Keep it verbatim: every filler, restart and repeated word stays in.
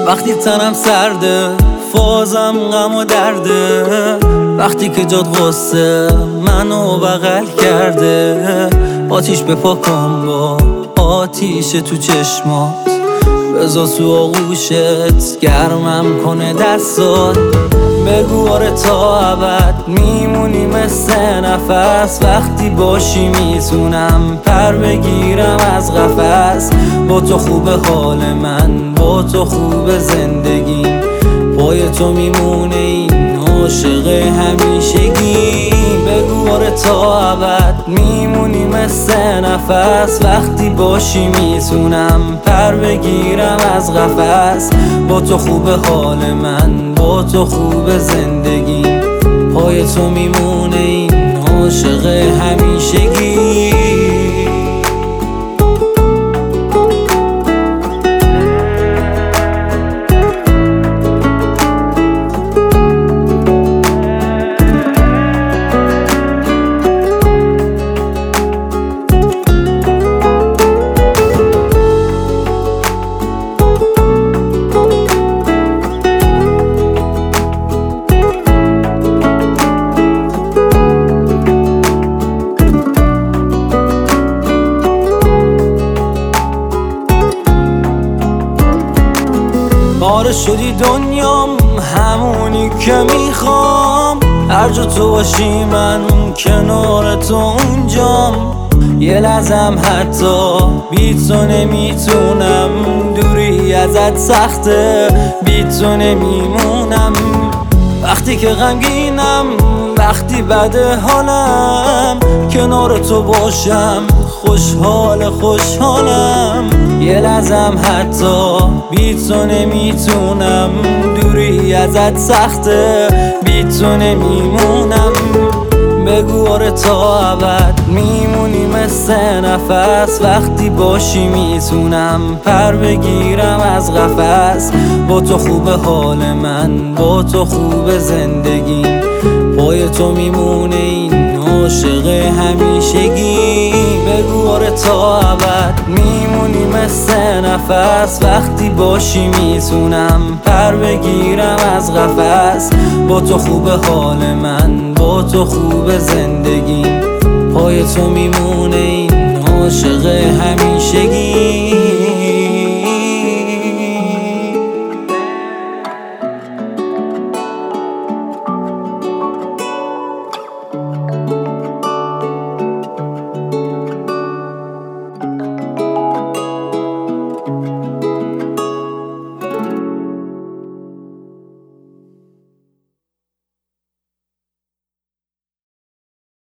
وقتی تنم سرده فازم غم و درده، وقتی که جاد غصه منو بغل کرده. آتیش بپاکم با آتیش تو چشمات، بذار تو آغوشت گرمم کنه دستات. بگو آره تا ابد میمونی مثل نفس، وقتی باشی میتونم پر بگیرم از قفس. با تو خوب حال من، با تو خوب زندگیم، پای تو میمونه این عاشق همیشگی. بگو آره تا ابد میمونی مثل نفس، وقتی باشی میتونم پر بگیرم از قفس. با تو خوب حال من، با تو خوب زندگیم، پای تو میمونه این عاشق همیشگی. آره شدی دنیام، همونی که میخوام. هر جا تو باشی من کنار تو اونجام. یه لحظم حتی بی تو نمیتونم، دوری ازت سخته بی تو نمیمونم. وقتی که غمگینم، وقتی بده حالم، کنار تو باشم خوشحال خوشحالم. یه لحظم حتی بی تو نمیتونم، دوری ازت سخته بی تو نمیمونم. بگو آره تا ابد میمونی مثل نفس، وقتی باشی میتونم پر بگیرم از قفس. با تو خوب حال من، با تو خوب زندگیم، پای تو میمونه این عاشق همیشگی. بگو آره تا ابد میمونی مثل نفس، وقتی باشی میتونم پر بگیرم از قفس. با تو خوب حال من، با تو خوب زندگیم، پای تو میمونه این عاشق همیشگی.